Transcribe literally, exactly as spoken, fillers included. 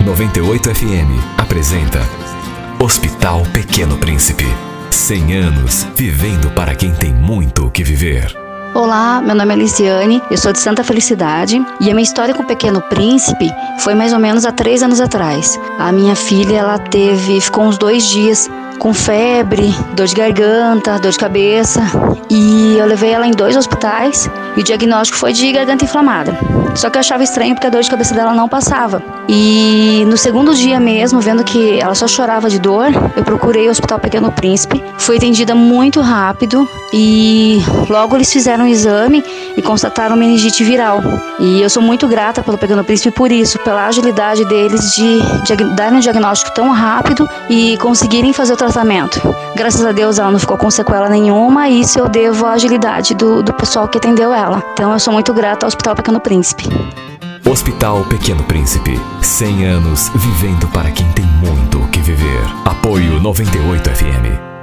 noventa e oito F M apresenta Hospital Pequeno Príncipe. cem anos vivendo para quem tem muito o que viver. Olá, meu nome é Lisiane, eu sou de Santa Felicidade e a minha história com o Pequeno Príncipe foi mais ou menos há três anos atrás. A minha filha, ela teve, ficou uns dois dias com febre, dor de garganta, dor de cabeça, e eu levei ela em dois hospitais e o diagnóstico foi de garganta inflamada. Só que eu achava estranho porque a dor de cabeça dela não passava. E no segundo dia mesmo, vendo que ela só chorava de dor, eu procurei o Hospital Pequeno Príncipe. Fui atendida muito rápido e logo eles fizeram um exame e constataram meningite viral. E eu sou muito grata pelo Pequeno Príncipe por isso, pela agilidade deles de, de darem um diagnóstico tão rápido e conseguirem fazer o tratamento. Graças a Deus ela não ficou com sequela nenhuma e isso eu devo à agilidade do, do pessoal que atendeu ela. Então eu sou muito grata ao Hospital Pequeno Príncipe. Hospital Pequeno Príncipe. cem anos vivendo para quem tem muito o que viver. Apoio noventa e oito F M.